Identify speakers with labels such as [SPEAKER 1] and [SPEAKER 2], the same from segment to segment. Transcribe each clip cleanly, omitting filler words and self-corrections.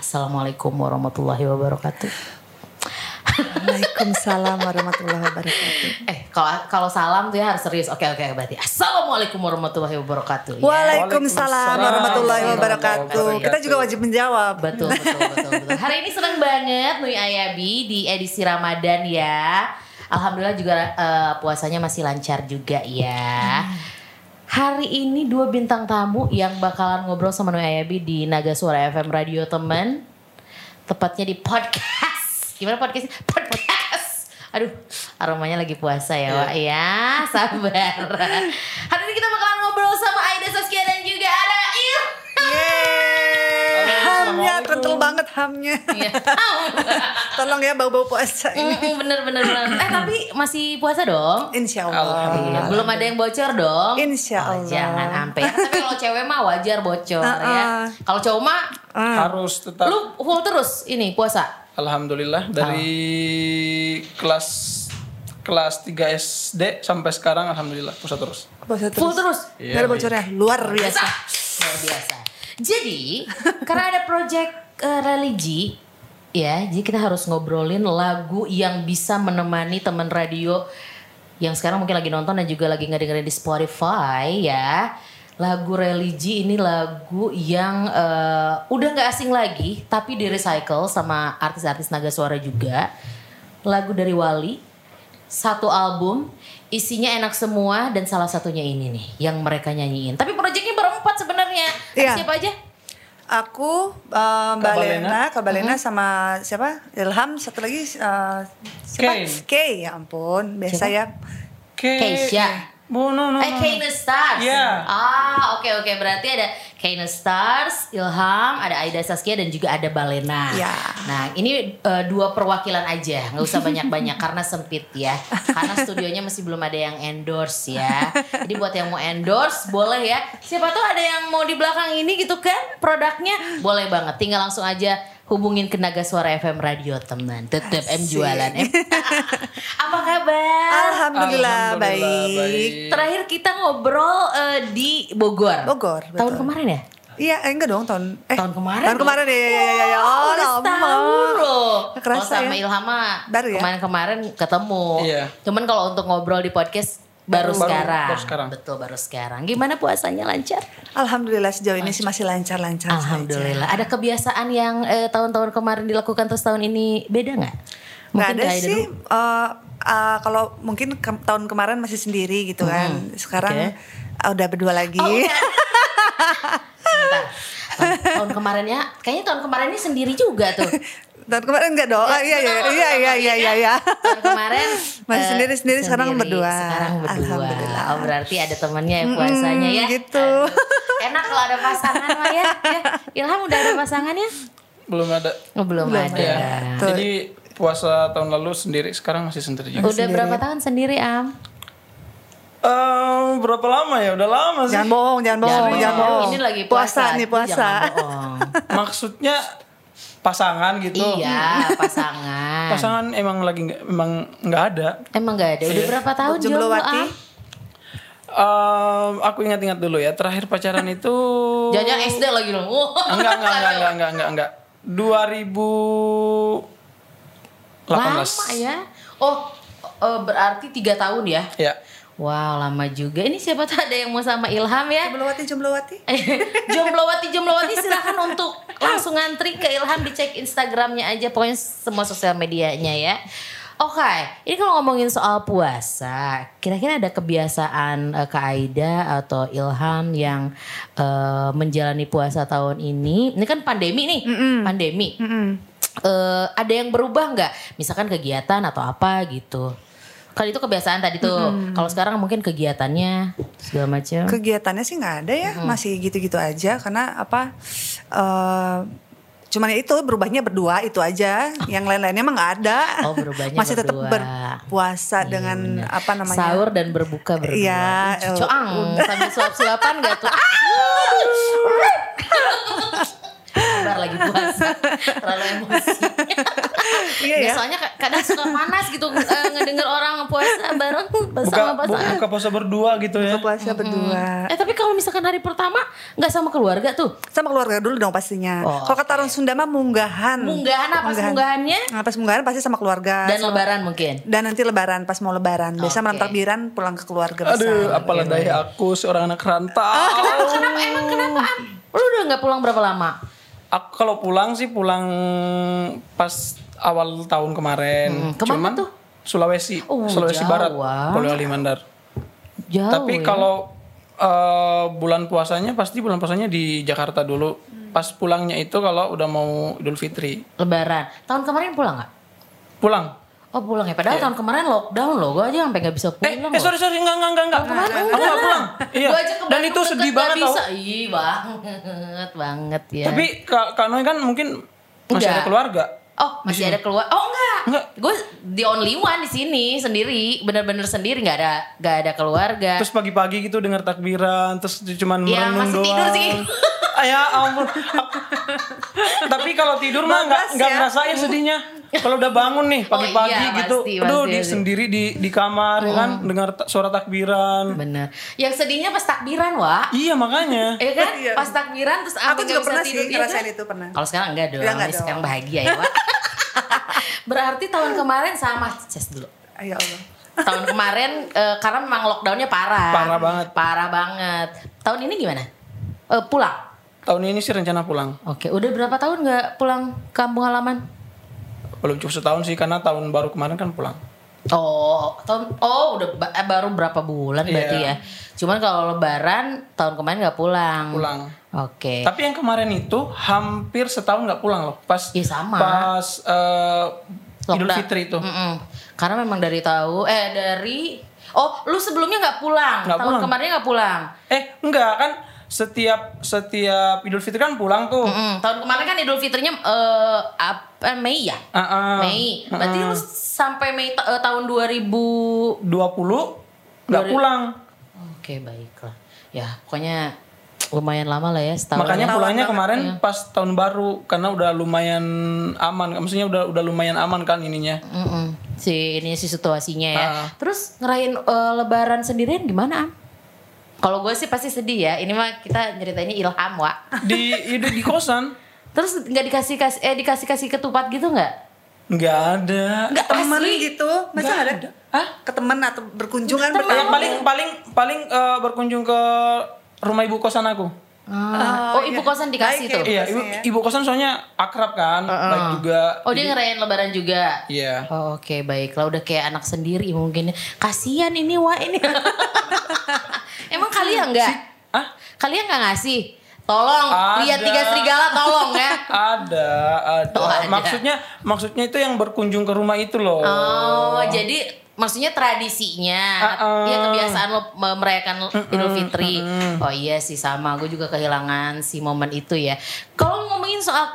[SPEAKER 1] Assalamualaikum warahmatullahi wabarakatuh.
[SPEAKER 2] Waalaikumsalam warahmatullahi wabarakatuh.
[SPEAKER 1] Kalau salam tuh ya harus serius. Oke, berarti Assalamualaikum warahmatullahi wabarakatuh. Ya.
[SPEAKER 2] Waalaikumsalam warahmatullahi wabarakatuh. Kita juga wajib menjawab.
[SPEAKER 1] Betul. Hari ini senang banget Nui Ayabi di edisi Ramadan ya. Alhamdulillah juga puasanya masih lancar juga ya. Hari ini 2 bintang tamu yang bakalan ngobrol sama Nui Ayabi di Naga Suara FM Radio teman. Tepatnya di podcast. Gimana podcastnya? Podcast. Aduh, aromanya lagi puasa ya Wak ya. Sabar. Hari ini kita bakalan ngobrol sama Aida Saskia dan juga ada Il.
[SPEAKER 2] Hamnya kental banget hamnya. Tolong ya bau-bau puasa ini.
[SPEAKER 1] Bener. Tapi masih puasa dong?
[SPEAKER 2] Insya Allah.
[SPEAKER 1] Belum ada yang bocor dong?
[SPEAKER 2] Insya Allah.
[SPEAKER 1] Jangan sampai. Tapi kalau cewek mah wajar bocor ya. Kalau cowok mah
[SPEAKER 3] harus tetap.
[SPEAKER 1] Lu full terus ini puasa?
[SPEAKER 3] Alhamdulillah dari kelas 3 SD sampai sekarang alhamdulillah puasa terus.
[SPEAKER 1] Full terus?
[SPEAKER 2] Gak ada bocornya. Luar biasa.
[SPEAKER 1] Jadi karena ada project religi ya, jadi kita harus ngobrolin lagu yang bisa menemani teman radio yang sekarang mungkin lagi nonton dan juga lagi ngedengerin di Spotify ya. Lagu religi ini lagu yang udah gak asing lagi, tapi di recycle sama artis-artis Naga Suara juga. Lagu dari Wali, 1 album, isinya enak semua dan salah satunya ini nih yang mereka nyanyiin. Tapi proyeknya berempat sebenarnya. Siapa aja?
[SPEAKER 2] Aku, Mbak Lena sama siapa? Ilham, satu lagi siapa? Kay, ya ampun, biasa
[SPEAKER 1] siapa?
[SPEAKER 2] Ya.
[SPEAKER 1] Keisha.
[SPEAKER 3] No.
[SPEAKER 1] Kayne Stars.
[SPEAKER 3] Yeah.
[SPEAKER 1] Oke. Berarti ada Kayne Stars, Ilham, ada Aida Saskia dan juga ada Balena.
[SPEAKER 2] Yeah.
[SPEAKER 1] Nah, ini 2 perwakilan aja, nggak usah banyak-banyak karena sempit ya. Karena studionya masih belum ada yang endorse ya. Jadi buat yang mau endorse boleh ya. Siapa tahu ada yang mau di belakang ini gitu kan produknya, boleh banget. Tinggal langsung aja hubungin ke Naga Suara FM Radio teman. Tetep M jualan. Apa kabar?
[SPEAKER 2] Alhamdulillah baik.
[SPEAKER 1] Terakhir kita ngobrol di Bogor.
[SPEAKER 2] Betul.
[SPEAKER 1] Tahun kemarin ya?
[SPEAKER 2] Iya, enggak dong tahun
[SPEAKER 1] kemarin.
[SPEAKER 2] Tahun kemarin ya. Oh, lama.
[SPEAKER 1] Loh.
[SPEAKER 2] Kerasa
[SPEAKER 1] sama
[SPEAKER 2] ya.
[SPEAKER 1] Ilham
[SPEAKER 2] baru ya?
[SPEAKER 1] Kemarin ketemu.
[SPEAKER 3] Iya.
[SPEAKER 1] Cuman kalau untuk ngobrol di podcast baru sekarang.
[SPEAKER 3] Betul,
[SPEAKER 1] baru sekarang. Gimana puasanya, lancar?
[SPEAKER 2] Alhamdulillah sejauh ini sih masih lancar-lancar
[SPEAKER 1] Alhamdulillah.
[SPEAKER 2] saja.
[SPEAKER 1] Ada kebiasaan yang tahun-tahun kemarin dilakukan terus tahun ini beda nggak?
[SPEAKER 2] Nggak ada sih. Kalau mungkin tahun kemarin masih sendiri gitu kan. Sekarang udah berdua lagi.
[SPEAKER 1] Sebentar. Tahun kemarinnya, kayaknya tahun kemarin ini sendiri juga tuh.
[SPEAKER 2] Tahun kemarin enggak dong. Iya.
[SPEAKER 1] Tahun kemarin
[SPEAKER 2] masih sendiri sekarang berdua.
[SPEAKER 1] Alhamdulillah. Oh, berarti ada temannya yang puasanya ya.
[SPEAKER 2] Gitu.
[SPEAKER 1] Enak kalau ada pasangan lah ya. Ilham udah ada pasangannya?
[SPEAKER 3] Belum ada.
[SPEAKER 1] Belum ada.
[SPEAKER 3] Ya. Jadi puasa tahun lalu sendiri, sekarang masih sendiri juga.
[SPEAKER 1] Udah berapa tahun sendiri, Am?
[SPEAKER 3] Berapa lama ya? Udah lama sih.
[SPEAKER 2] Jangan bohong.
[SPEAKER 1] Ini lagi puasa.
[SPEAKER 2] Puasa.
[SPEAKER 3] Maksudnya pasangan gitu.
[SPEAKER 1] Iya, pasangan.
[SPEAKER 3] Pasangan emang nggak ada.
[SPEAKER 1] Emang nggak ada. Udah berapa tahun
[SPEAKER 2] Jomblowati?
[SPEAKER 3] Aku ingat-ingat dulu ya. Terakhir pacaran itu.
[SPEAKER 1] Jangan SD lagi dong.
[SPEAKER 3] Enggak. 2018.
[SPEAKER 1] Lama ya. Berarti 3 tahun ya?
[SPEAKER 3] Ya.
[SPEAKER 1] Wow, lama juga. Ini siapa tuh ada yang mau sama Ilham ya?
[SPEAKER 2] Jomblowati.
[SPEAKER 1] Jomblowati silahkan untuk langsung ngantri ke Ilham, dicek Instagramnya aja. Pokoknya semua sosial medianya ya. Oke, ini kalau ngomongin soal puasa, kira-kira ada kebiasaan Kak Aida atau Ilham yang menjalani puasa tahun ini? Ini kan pandemi nih, pandemi. Ada yang berubah nggak? Misalkan kegiatan atau apa gitu? Kalau itu kebiasaan tadi tuh. Kalau sekarang mungkin kegiatannya segala macam.
[SPEAKER 2] Kegiatannya sih nggak ada ya, masih gitu-gitu aja. Karena cuman ya itu berubahnya berdua itu aja. Yang lain-lainnya emang nggak ada.
[SPEAKER 1] Oh, berubahnya
[SPEAKER 2] masih tetap
[SPEAKER 1] berdua.
[SPEAKER 2] berpuasa dengan apa namanya?
[SPEAKER 1] Sahur dan berbuka berdua.
[SPEAKER 2] Iya.
[SPEAKER 1] Coang sambil suap-suapan nggak tuh? Sabar lagi puasa. Terlalu emosi.
[SPEAKER 2] Iya ya.
[SPEAKER 1] Soalnya kadang suka panas gitu ngedenger orang puasa bareng sama pasangan.
[SPEAKER 3] Buka puasa berdua gitu ya.
[SPEAKER 2] Buka puasa berdua.
[SPEAKER 1] Tapi kalau misalkan hari pertama nggak sama keluarga tuh?
[SPEAKER 2] Sama keluarga dulu dong pastinya.
[SPEAKER 1] Oh,
[SPEAKER 2] kalau kata orang Sunda mah munggahan.
[SPEAKER 1] Munggahan apa munggahannya?
[SPEAKER 2] Nah, pas munggahan pasti sama keluarga.
[SPEAKER 1] Dan lebaran mungkin?
[SPEAKER 2] Dan nanti lebaran, pas mau lebaran. Biasa malam takbiran pulang ke keluarga besar.
[SPEAKER 3] Aduh, apalah daya aku seorang anak rantau.
[SPEAKER 1] Kenapa? Lu udah nggak pulang berapa lama?
[SPEAKER 3] Aku kalau pulang sih pulang pas awal tahun kemarin.
[SPEAKER 1] Kemana tuh?
[SPEAKER 3] Sulawesi, Sulawesi
[SPEAKER 1] jauh,
[SPEAKER 3] Barat,
[SPEAKER 1] wah.
[SPEAKER 3] Polewali Mandar.
[SPEAKER 1] Jauh.
[SPEAKER 3] Tapi
[SPEAKER 1] ya?
[SPEAKER 3] kalau bulan puasanya pasti bulan puasanya di Jakarta dulu. Pas pulangnya itu kalau udah mau Idul Fitri.
[SPEAKER 1] Lebaran. Tahun kemarin pulang nggak?
[SPEAKER 3] Pulang.
[SPEAKER 1] Oh pulang ya. Padahal tahun kemarin lockdown loh. Gue aja sampai nggak bisa pulang.
[SPEAKER 3] Sorry enggak.
[SPEAKER 1] Tahun kemarin
[SPEAKER 3] Aku nggak pulang. Iya.
[SPEAKER 1] Gua aja ke
[SPEAKER 3] Dan
[SPEAKER 1] Bandung
[SPEAKER 3] itu
[SPEAKER 1] deket,
[SPEAKER 3] sedih
[SPEAKER 1] nggak
[SPEAKER 3] banget tau.
[SPEAKER 1] bisa. Ih banget ya.
[SPEAKER 3] Tapi Kak Noy kan mungkin masih
[SPEAKER 1] Enggak.
[SPEAKER 3] ada keluarga.
[SPEAKER 1] Oh masih ada keluar? Oh enggak. Gue the only one di sini sendiri, bener-bener sendiri, nggak ada keluarga.
[SPEAKER 3] Terus pagi-pagi gitu dengar takbiran, terus cuman
[SPEAKER 1] Ya,
[SPEAKER 3] merenung
[SPEAKER 1] masih
[SPEAKER 3] doang.
[SPEAKER 1] tidur sih.
[SPEAKER 3] Ya ampun. Tapi kalau tidur mah nggak ngerasain sedihnya. Kalau udah bangun nih pagi-pagi
[SPEAKER 1] iya,
[SPEAKER 3] gitu,
[SPEAKER 1] pasti,
[SPEAKER 3] aduh
[SPEAKER 1] pasti.
[SPEAKER 3] sendiri di kamar ya kan, dengar suara takbiran.
[SPEAKER 1] Bener. Yang sedihnya pas takbiran, Wak.
[SPEAKER 3] Iya makanya.
[SPEAKER 1] Iya kan?
[SPEAKER 2] Iya.
[SPEAKER 1] Pas takbiran terus
[SPEAKER 2] Aku juga pernah sih
[SPEAKER 1] iya
[SPEAKER 2] ngerasain
[SPEAKER 1] kan?
[SPEAKER 2] itu pernah.
[SPEAKER 1] Kalau sekarang enggak dong.
[SPEAKER 2] Ya, enggak
[SPEAKER 1] Sekarang
[SPEAKER 2] dong.
[SPEAKER 1] bahagia ya, Wak. Berarti tahun kemarin sama Ces dulu.
[SPEAKER 2] Ya Allah.
[SPEAKER 1] Tahun kemarin karena memang lockdownnya parah. Parah banget. Tahun ini gimana? Pulang.
[SPEAKER 3] Tahun ini sih rencana pulang.
[SPEAKER 1] Oke, udah berapa tahun nggak pulang kampung halaman?
[SPEAKER 3] Belum cukup setahun sih karena tahun baru kemarin kan pulang.
[SPEAKER 1] Udah baru berapa bulan berarti
[SPEAKER 3] Iya.
[SPEAKER 1] ya. Cuman kalau lebaran tahun kemarin nggak pulang.
[SPEAKER 3] Pulang.
[SPEAKER 1] Oke.
[SPEAKER 3] Tapi yang kemarin itu hampir setahun nggak pulang loh. Pas
[SPEAKER 1] Iya, sama.
[SPEAKER 3] Pas Idul
[SPEAKER 1] Lockdown.
[SPEAKER 3] Fitri itu.
[SPEAKER 1] Karena memang lu sebelumnya nggak pulang.
[SPEAKER 3] Nggak
[SPEAKER 1] tahun
[SPEAKER 3] pulang.
[SPEAKER 1] kemarin nggak pulang.
[SPEAKER 3] Enggak kan setiap Idul Fitri kan pulang tuh.
[SPEAKER 1] Tahun kemarin kan Idul Fitrinya Mei ya? Mei. Berarti lu sampai Mei tahun
[SPEAKER 3] 20 nggak pulang.
[SPEAKER 1] Oke, baiklah. Ya, pokoknya lumayan lama lah ya, setahun.
[SPEAKER 3] Makanya
[SPEAKER 1] ya.
[SPEAKER 3] pulangnya
[SPEAKER 1] Iya.
[SPEAKER 3] kemarin pas tahun baru karena udah lumayan aman. Maksudnya udah lumayan aman kan ininya.
[SPEAKER 1] Si situasinya ya. Terus ngerayain lebaran sendirian gimana, Am? Kalau gue sih pasti sedih ya. Ini mah kita nyeritainnya ilham, Wak.
[SPEAKER 3] Di kosan.
[SPEAKER 1] Terus nggak dikasih ketupat gitu nggak?
[SPEAKER 3] Nggak ada.
[SPEAKER 1] Nggak
[SPEAKER 2] Temen
[SPEAKER 1] asli.
[SPEAKER 2] gitu, masa ada? Ke temen atau berkunjungan
[SPEAKER 3] Yang paling berkunjung ke rumah ibu kosan aku.
[SPEAKER 1] Ibu kosan dikasih
[SPEAKER 2] Baik ya,
[SPEAKER 1] tuh.
[SPEAKER 3] Iya,
[SPEAKER 2] Biasanya
[SPEAKER 3] ibu kosan soalnya akrab kan, baik juga.
[SPEAKER 1] Oh, dia ngerayain lebaran juga.
[SPEAKER 3] Iya.
[SPEAKER 1] Oh, oke, baiklah, udah kayak anak sendiri mungkin. Kasihan ini, Wak, ini. Emang kalian enggak? Kalian enggak ngasih? Tolong, lihat tiga serigala tolong ya.
[SPEAKER 3] Ada.
[SPEAKER 1] Oh, ada.
[SPEAKER 3] Maksudnya itu yang berkunjung ke rumah itu loh.
[SPEAKER 1] Oh, jadi maksudnya tradisinya, ya kebiasaan lo merayakan Idul Fitri. Oh iya sih sama, gue juga kehilangan si momen itu ya. Kalau ngomongin soal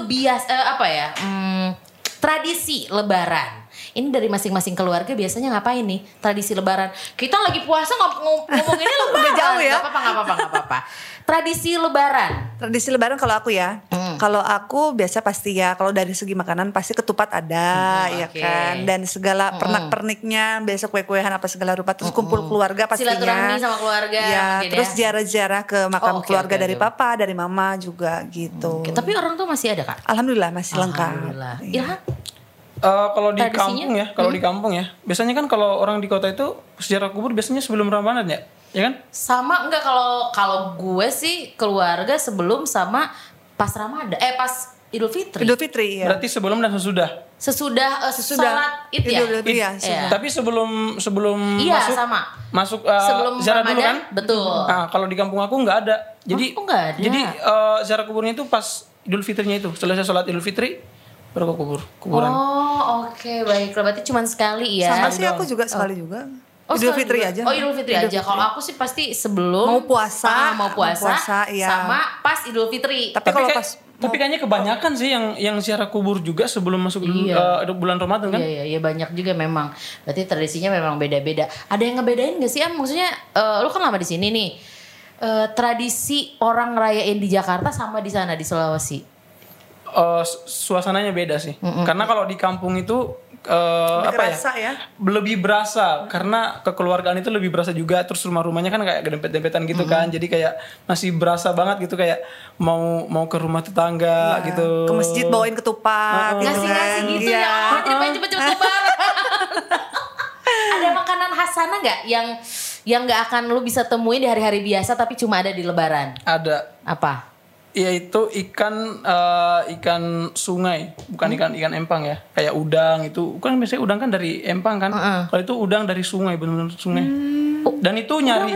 [SPEAKER 1] tradisi Lebaran, ini dari masing-masing keluarga biasanya ngapain nih tradisi Lebaran? Kita lagi puasa ngomonginnya Lebaran.
[SPEAKER 2] Udah jauh ya?
[SPEAKER 1] Gak apa-apa. Tradisi Lebaran.
[SPEAKER 2] Tradisi lebaran kalau aku ya, kalau aku biasa pasti ya, kalau dari segi makanan pasti ketupat ada, ya
[SPEAKER 1] oke.
[SPEAKER 2] kan, dan segala pernak-perniknya, biasa kue-kuehan apa segala rupa, terus kumpul keluarga pastinya.
[SPEAKER 1] Silaturahmi sama keluarga.
[SPEAKER 2] Ya,
[SPEAKER 1] mungkin
[SPEAKER 2] terus
[SPEAKER 1] ya.
[SPEAKER 2] ziarah-ziarah ke makam
[SPEAKER 1] Oke,
[SPEAKER 2] keluarga
[SPEAKER 1] oke,
[SPEAKER 2] dari
[SPEAKER 1] oke.
[SPEAKER 2] papa, dari mama juga gitu.
[SPEAKER 1] Oke, tapi orang tuh masih ada, Kak?
[SPEAKER 2] Alhamdulillah masih lengkap.
[SPEAKER 1] Alhamdulillah.
[SPEAKER 2] Iya.
[SPEAKER 1] Ilham?
[SPEAKER 3] Kalau di
[SPEAKER 1] Tradisinya?
[SPEAKER 3] kampung ya, biasanya kan kalau orang di kota itu sejarah kubur biasanya sebelum Ramadan ya kan?
[SPEAKER 1] Sama enggak, kalau gue sih keluarga sebelum sama pas Ramadan, pas Idul Fitri.
[SPEAKER 2] Idul Fitri ya.
[SPEAKER 3] Berarti sebelum dan sesudah.
[SPEAKER 1] Sesudah sholat Id ya.
[SPEAKER 2] Idul Fitri ya.
[SPEAKER 1] Iya.
[SPEAKER 3] Tapi sebelum
[SPEAKER 1] Iya,
[SPEAKER 3] masuk
[SPEAKER 1] sama.
[SPEAKER 3] masuk
[SPEAKER 1] Sebelum
[SPEAKER 3] ziarah dulu
[SPEAKER 1] Ramadan,
[SPEAKER 3] kan?
[SPEAKER 1] betul.
[SPEAKER 3] Nah, kalau di kampung aku nggak ada. Jadi
[SPEAKER 1] nggak ada.
[SPEAKER 3] Jadi ziarah kuburnya itu pas Idul Fitrinya itu. Selesai sholat Idul Fitri baru ke kuburan.
[SPEAKER 1] Oh, oke, baiklah. Berarti cuma sekali ya.
[SPEAKER 2] Sama sih aku juga sekali juga.
[SPEAKER 1] Oh,
[SPEAKER 2] Idul
[SPEAKER 1] sekali
[SPEAKER 2] Fitri
[SPEAKER 1] juga.
[SPEAKER 2] aja.
[SPEAKER 1] Oh, Idul Fitri aja. Kalau aku sih pasti sebelum
[SPEAKER 2] Mau puasa,
[SPEAKER 1] mau puasa,
[SPEAKER 2] mau puasa, iya.
[SPEAKER 1] sama pas Idul Fitri.
[SPEAKER 2] Tapi kalau
[SPEAKER 3] Tapi kayaknya kebanyakan sih yang ziarah kubur juga sebelum masuk bulan Ramadan kan?
[SPEAKER 1] Iya, banyak juga memang. Berarti tradisinya memang beda-beda. Ada yang ngebedain gak sih, Am? Maksudnya, lu kan lama di sini nih. Tradisi orang ngerayain di Jakarta sama di sana di Sulawesi.
[SPEAKER 3] Suasananya beda sih. Karena kalau di kampung itu lebih berasa karena kekeluargaan itu lebih berasa juga, terus rumah-rumahnya kan kayak dempet-dempetan gitu kan, jadi kayak masih berasa banget gitu, kayak mau ke rumah tetangga gitu,
[SPEAKER 2] ke masjid bawain ketupat
[SPEAKER 1] ngasih-ngasih gitu ya, jadi pengen cepet-cepet lebaran. Ada makanan khas sana nggak yang nggak akan lu bisa temuin di hari-hari biasa tapi cuma ada di lebaran?
[SPEAKER 3] Ada.
[SPEAKER 1] Apa?
[SPEAKER 3] Yaitu ikan sungai, bukan ikan empang ya. Kayak udang itu, kan biasanya udang kan dari empang kan. Kalau itu udang dari sungai, benar-benar sungai. Dan itu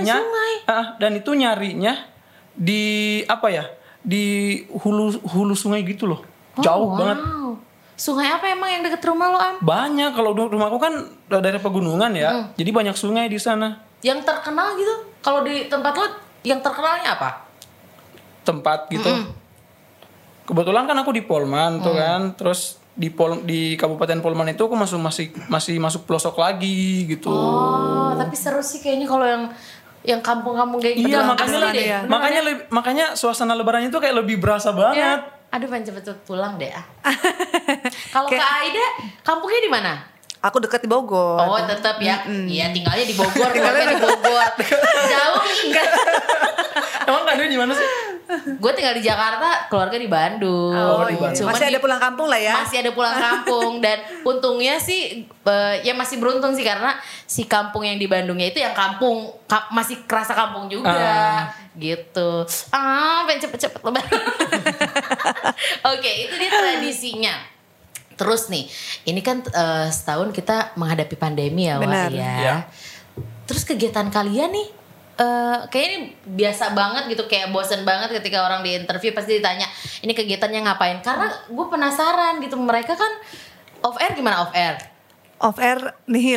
[SPEAKER 3] nyarinya di di hulu sungai gitu loh. Jauh banget.
[SPEAKER 1] Sungai apa emang yang deket rumah lo, Am?
[SPEAKER 3] Banyak, kalau rumahku kan dari pegunungan ya. Jadi banyak sungai di sana.
[SPEAKER 1] Yang terkenal gitu? Kalau di tempat lo yang terkenalnya apa?
[SPEAKER 3] Tempat gitu. Kebetulan kan aku di Polman tuh kan, terus di Kabupaten Polman itu aku masih masuk pelosok lagi gitu.
[SPEAKER 1] Oh, tapi seru sih kayaknya kalau yang kampung-kampung kayak gitu.
[SPEAKER 3] Iya, makanya suasana lebaran itu kayak lebih berasa banget.
[SPEAKER 1] Ya. Aduh, pengen cepet-cepet pulang deh. Kalau Kak Aida, kampungnya di mana?
[SPEAKER 2] Aku dekat di Bogor.
[SPEAKER 1] Oh, tetap ya. Iya, tinggalnya di Bogor, keluarga di Bogor. Jauh enggak?
[SPEAKER 3] Emang Kak Aida di mana sih?
[SPEAKER 1] Gue tinggal di Jakarta, keluarga di Bandung.
[SPEAKER 3] Di Bandung.
[SPEAKER 2] Masih ada pulang kampung lah ya.
[SPEAKER 1] Masih ada pulang kampung dan untungnya sih ya masih beruntung sih karena si kampung yang di Bandungnya itu yang kampung masih kerasa kampung juga gitu. Pengen cepet-cepet lebaran. Oke, itu dia tradisinya. Terus nih, ini kan setahun kita menghadapi pandemi ya, Wak ya. Terus kegiatan kalian nih kayaknya ini biasa banget gitu, kayak bosen banget ketika orang di interview pasti ditanya ini kegiatannya ngapain, karena gue penasaran gitu, mereka kan off air gimana off air?
[SPEAKER 2] Off air nihil.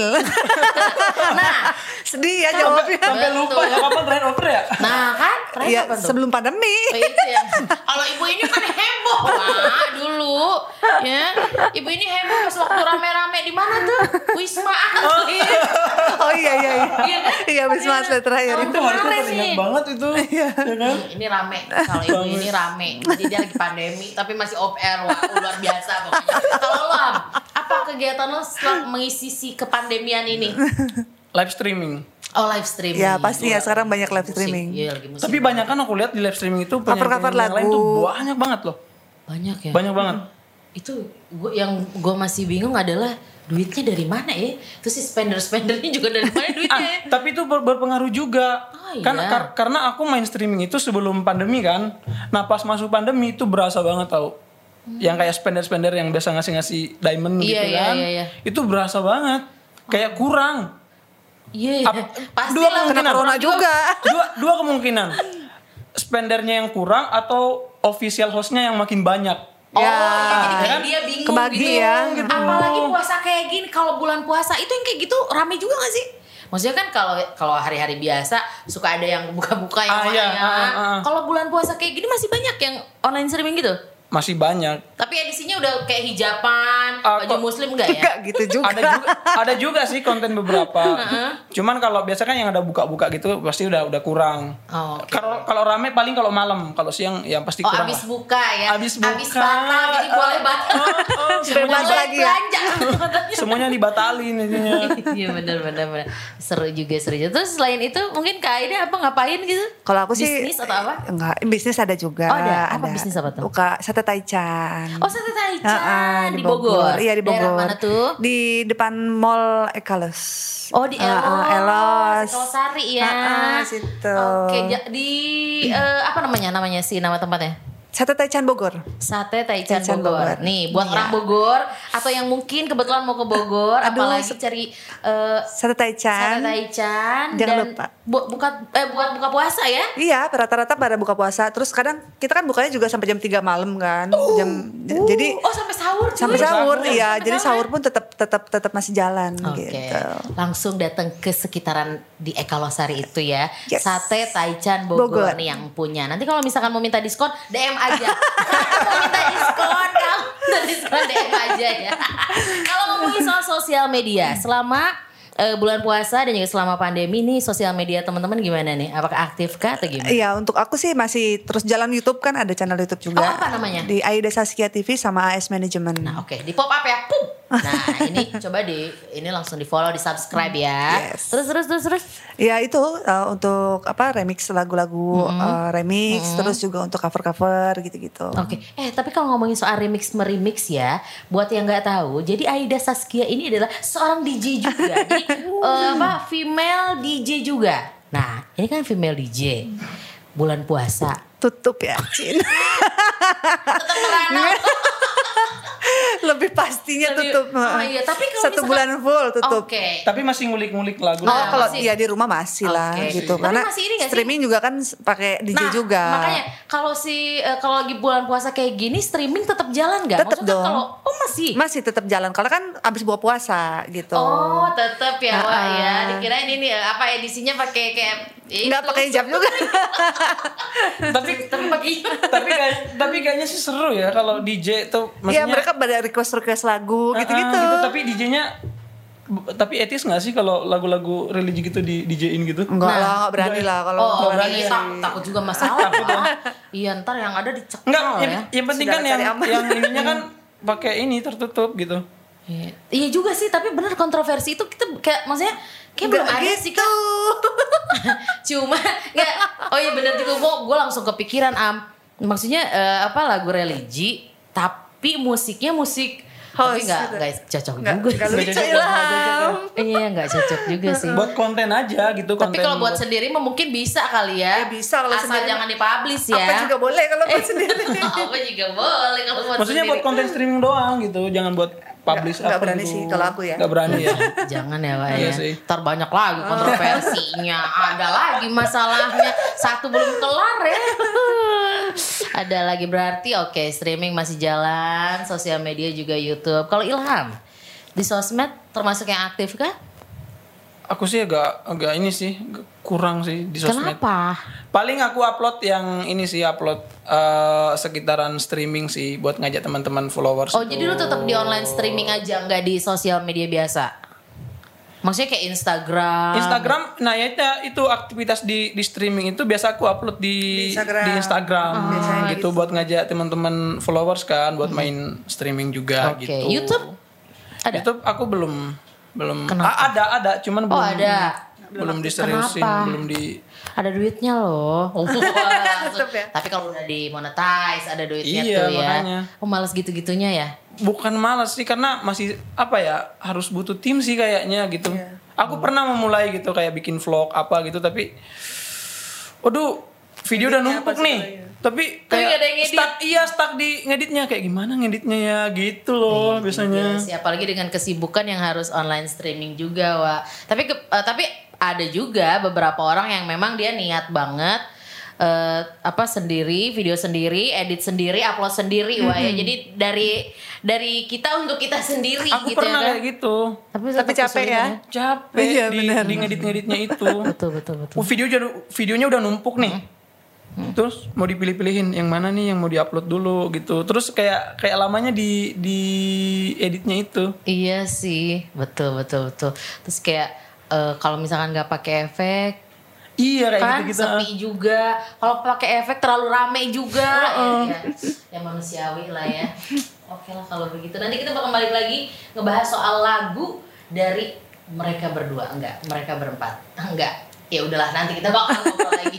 [SPEAKER 1] Nah,
[SPEAKER 2] sedih ya jawabnya.
[SPEAKER 3] Sampai lupa ya kapan terakhir off air ya?
[SPEAKER 1] Nah kan, terakhir
[SPEAKER 2] ya,
[SPEAKER 1] kapan tuh?
[SPEAKER 2] sebelum pandemi.
[SPEAKER 1] Oh, itu ya. Kalau ibu ini kan heboh Wak, dulu ya. Ibu ini heboh pas waktu rame-rame di mana tuh? Wisma Atlet.
[SPEAKER 2] Oh iya. Iya Wisma Atlet terakhir.
[SPEAKER 3] Itu harusnya teringat banget itu. Iya kan?
[SPEAKER 1] Ini rame, kalau ibu ini rame. Jadi dia lagi pandemi tapi masih off air, wah luar biasa pokoknya. Kalau lo apa kegiatan lo setelah mengisi si kepandemian ini?
[SPEAKER 3] Live streaming.
[SPEAKER 1] Oh, live streaming.
[SPEAKER 2] Ya pasti ya, sekarang banyak live streaming.
[SPEAKER 1] Iya, lagi musik.
[SPEAKER 3] Tapi banyak kan aku lihat di live streaming itu
[SPEAKER 2] cover-cover
[SPEAKER 3] yang lain
[SPEAKER 2] lagu.
[SPEAKER 3] tuh banyak banget loh.
[SPEAKER 1] Banyak ya?
[SPEAKER 3] Banyak banget.
[SPEAKER 1] Itu yang gue masih bingung adalah duitnya dari mana ya? Terus si spender-spendernya juga dari mana duitnya?
[SPEAKER 3] Tapi itu berpengaruh juga.
[SPEAKER 1] Oh,
[SPEAKER 3] Kan
[SPEAKER 1] iya.
[SPEAKER 3] karena aku main streaming itu sebelum pandemi kan. Nah pas masuk pandemi itu berasa banget tau. Yang kayak spender-spender yang biasa ngasih-ngasih diamond gitu kan.
[SPEAKER 1] Iya.
[SPEAKER 3] Itu berasa banget. Kayak kurang.
[SPEAKER 1] Iya, pasti
[SPEAKER 3] Dua
[SPEAKER 1] lah.
[SPEAKER 3] kemungkinan.
[SPEAKER 2] Corona juga.
[SPEAKER 3] Dua kemungkinan. Spendernya yang kurang atau official hostnya yang makin banyak.
[SPEAKER 1] Oh, ya, jadi kayak dia bingung
[SPEAKER 2] Kebagi
[SPEAKER 1] gitu.
[SPEAKER 2] ya.
[SPEAKER 1] Apalagi puasa kayak gini, kalau bulan puasa itu yang kayak gitu rame juga gak sih? Maksudnya kan kalau hari-hari biasa suka ada yang buka-buka yang mana. Kalau bulan puasa kayak gini masih banyak yang online streaming gitu?
[SPEAKER 3] Masih banyak.
[SPEAKER 1] Tapi edisinya udah kayak hijaban, baju muslim enggak ya?
[SPEAKER 2] Enggak gitu juga.
[SPEAKER 3] Ada juga sih konten beberapa. Cuman kalau biasa kan yang ada buka-buka gitu pasti udah kurang.
[SPEAKER 1] Oh, okay.
[SPEAKER 3] Kalau rame paling kalau malam, kalau siang ya pasti kurang.
[SPEAKER 1] Abis
[SPEAKER 3] lah.
[SPEAKER 1] buka ya.
[SPEAKER 3] Abis buka.
[SPEAKER 1] Abis batal, jadi boleh batal.
[SPEAKER 2] Bebas lagi ya.
[SPEAKER 3] Semuanya dibatalin intinya.
[SPEAKER 1] Iya benar. Seru juga. Terus selain itu mungkin Kak Aida ngapain gitu?
[SPEAKER 2] Kalau aku sih
[SPEAKER 1] bisnis atau apa?
[SPEAKER 2] Enggak, bisnis ada juga.
[SPEAKER 1] Oh, ada. Apa bisnis apa tuh?
[SPEAKER 2] Buka sate taichan.
[SPEAKER 1] Oh, sate taichan di Bogor.
[SPEAKER 2] Iya di Bogor.
[SPEAKER 1] Daerah mana tuh?
[SPEAKER 2] Di depan Mall Ekalos.
[SPEAKER 1] Oh, di Elos.
[SPEAKER 2] Elos.
[SPEAKER 1] Sari ya.
[SPEAKER 2] Situ.
[SPEAKER 1] Oke, di apa namanya sih nama tempatnya?
[SPEAKER 2] Sate taichan Bogor.
[SPEAKER 1] Sate taichan
[SPEAKER 2] Taichan
[SPEAKER 1] Bogor.
[SPEAKER 2] Bogor.
[SPEAKER 1] Nih, buat
[SPEAKER 2] Iya.
[SPEAKER 1] orang Bogor atau yang mungkin kebetulan mau ke Bogor,
[SPEAKER 2] Aduh,
[SPEAKER 1] apalagi cari
[SPEAKER 2] Sate taichan.
[SPEAKER 1] sate taichan
[SPEAKER 2] Jangan
[SPEAKER 1] dan
[SPEAKER 2] lupa.
[SPEAKER 1] buat buka puasa ya?
[SPEAKER 2] Iya, rata-rata pada buka puasa. Terus kadang kita kan bukanya juga sampai jam 3 malam kan. Jadi
[SPEAKER 1] sampai sahur.
[SPEAKER 2] sampai
[SPEAKER 1] cuy.
[SPEAKER 2] sahur,
[SPEAKER 1] Sampai
[SPEAKER 2] iya.
[SPEAKER 1] sahur.
[SPEAKER 2] Jadi sahur pun tetap masih jalan
[SPEAKER 1] Oke,
[SPEAKER 2] gitu.
[SPEAKER 1] langsung datang ke sekitaran di Ekalosari itu ya.
[SPEAKER 2] Yes.
[SPEAKER 1] Sate taichan Bogor
[SPEAKER 2] Bogor.
[SPEAKER 1] nih yang punya. Nanti kalau misalkan mau minta diskon, DM aja. Mau minta diskon, DM aja ya. Kalau ngomongin soal sosial media, selama bulan puasa dan juga selama pandemi nih sosial media teman-teman gimana nih? Apakah aktif kah atau gimana?
[SPEAKER 2] Iya, untuk aku sih masih terus jalan YouTube, kan ada channel YouTube juga.
[SPEAKER 1] Oh, apa namanya?
[SPEAKER 2] Di Aida Saskia TV sama AS Management.
[SPEAKER 1] Nah, oke, di pop up ya. Pum. Nah, ini coba ini langsung di-follow, di-subscribe ya.
[SPEAKER 2] Yes.
[SPEAKER 1] Terus.
[SPEAKER 2] Ya itu untuk remix lagu-lagu remix, terus juga untuk cover-cover gitu-gitu.
[SPEAKER 1] Oke, tapi kalau ngomongin soal remix ya, buat yang nggak tahu, jadi Aida Saskia ini adalah seorang DJ juga, jadi female DJ juga. Nah, ini kan female DJ, bulan puasa.
[SPEAKER 2] Tutup ya, Cin.
[SPEAKER 1] Tetap merana.
[SPEAKER 2] Lebih pastinya tutup.
[SPEAKER 1] Oh iya, tapi kalau
[SPEAKER 2] satu bulan full tutup.
[SPEAKER 1] Oke.
[SPEAKER 3] Tapi masih ngulik-ngulik lagu.
[SPEAKER 2] Kalau
[SPEAKER 1] masih.
[SPEAKER 2] ya di rumah masih lah gitu.
[SPEAKER 1] Tapi
[SPEAKER 2] Karena
[SPEAKER 1] masih ini nggak sih?
[SPEAKER 2] streaming juga kan pakai DJ juga.
[SPEAKER 1] Makanya kalau lagi bulan puasa kayak gini streaming tetap jalan nggak?
[SPEAKER 2] Tetap
[SPEAKER 1] Maksudnya
[SPEAKER 2] dong. Masih tetap jalan. Kalau kan abis buka puasa gitu.
[SPEAKER 1] Oh, tetap ya, Wak ya. Dikirain ini edisinya pakai kayak
[SPEAKER 2] nggak pakai hijab juga.
[SPEAKER 3] tapi tapi kayaknya sih seru ya kalau DJ tuh.
[SPEAKER 2] Iya, mereka pada request lagu gitu-gitu.
[SPEAKER 3] Tapi DJ-nya tapi etis gak sih kalau lagu-lagu religi gitu di DJ-in gitu?
[SPEAKER 2] Enggak lah, gak berani lah kalau
[SPEAKER 1] berani. Takut juga masalah. Iya, ntar yang ada dicekal.
[SPEAKER 3] Enggak,
[SPEAKER 1] ya.
[SPEAKER 3] yang penting kan yang ininya kan pakai ini tertutup gitu.
[SPEAKER 1] Iya juga sih, tapi bener kontroversi itu kita kayak maksudnya kayak belum ada
[SPEAKER 2] gitu.
[SPEAKER 1] sih kan. Cuma ya, oh iya bener juga, gue langsung kepikiran maksudnya lagu religi tapi musiknya musik tapi nggak cocok juga sih. Iya nggak cocok juga sih.
[SPEAKER 3] Buat konten aja gitu.
[SPEAKER 1] Tapi kalau buat sendiri mungkin bisa kali ya.
[SPEAKER 2] Bisa kalau
[SPEAKER 1] asal
[SPEAKER 2] sendiri.
[SPEAKER 1] Jangan dipublish ya.
[SPEAKER 2] Apa juga boleh kalau buat sendiri.
[SPEAKER 1] Apa juga boleh kalau buat
[SPEAKER 3] maksudnya
[SPEAKER 1] sendiri.
[SPEAKER 3] buat konten streaming doang gitu, jangan buat publish
[SPEAKER 2] Nggak berani
[SPEAKER 3] gitu.
[SPEAKER 2] sih kalau aku ya.
[SPEAKER 3] Nggak berani ya.
[SPEAKER 1] Jangan ya Pak
[SPEAKER 3] Iya
[SPEAKER 1] ya.
[SPEAKER 3] sih.
[SPEAKER 1] Ntar banyak lagi kontroversinya. Ada lagi masalahnya. Satu belum kelar ya. Ada lagi berarti streaming masih jalan. Sosial media juga YouTube. Kalau Ilham di sosmed termasuk yang aktif kah?
[SPEAKER 3] Aku sih agak ini sih kurang sih di sosmed.
[SPEAKER 1] Kenapa?
[SPEAKER 3] Paling aku upload yang ini sih, sekitaran streaming sih buat ngajak teman-teman followers.
[SPEAKER 1] Oh, jadi lu tetap di online streaming aja, nggak di sosial media biasa? Maksudnya kayak Instagram.
[SPEAKER 3] Nah ya itu aktivitas di streaming itu biasa aku upload di Instagram gitu buat ngajak teman-teman followers kan buat main streaming juga gitu.
[SPEAKER 1] YouTube ada?
[SPEAKER 3] YouTube aku belum. Ada cuman belum.
[SPEAKER 1] Oh ada.
[SPEAKER 3] Belum diseriusin, belum di.
[SPEAKER 1] Ada duitnya loh. Tapi kalau udah dimonetize ada duitnya tuh ya.
[SPEAKER 3] Makanya.
[SPEAKER 1] Males gitu-gitunya ya?
[SPEAKER 3] Bukan malas sih, karena masih harus butuh tim sih kayaknya gitu. Aku pernah memulai gitu kayak bikin vlog apa gitu, tapi waduh video udah numpuk nih. Tapi kayak stuck di ngeditnya, kayak gimana ngeditnya ya gitu loh biasanya.
[SPEAKER 1] Iya, apalagi dengan kesibukan yang harus online streaming juga, Wak. Tapi ada juga beberapa orang yang memang dia niat banget sendiri, video sendiri, edit sendiri, upload sendiri, Wak ya. Jadi dari kita untuk kita sendiri.
[SPEAKER 3] Aku
[SPEAKER 1] gitu
[SPEAKER 3] pernah
[SPEAKER 1] ya kan?
[SPEAKER 3] kayak gitu.
[SPEAKER 2] Tapi capek ya.
[SPEAKER 3] Capek
[SPEAKER 2] iya,
[SPEAKER 3] di ngedit-ngeditnya itu.
[SPEAKER 1] Betul.
[SPEAKER 3] Videonya udah numpuk nih. Terus mau dipilih-pilihin yang mana nih yang mau diupload dulu gitu. Terus kayak lamanya di editnya itu.
[SPEAKER 1] Iya sih, betul. Terus kayak kalau misalkan nggak pakai efek,
[SPEAKER 3] iya kayak
[SPEAKER 1] kan
[SPEAKER 3] gitu-gitu.
[SPEAKER 1] sepi juga. Kalau pakai efek terlalu rame juga. Ya manusiawi lah ya. Oke lah kalau begitu. Nanti kita bakal balik lagi ngebahas soal lagu dari mereka berdua. Enggak, mereka berempat. Enggak. Ya udahlah, nanti kita bakal ngobrol lagi.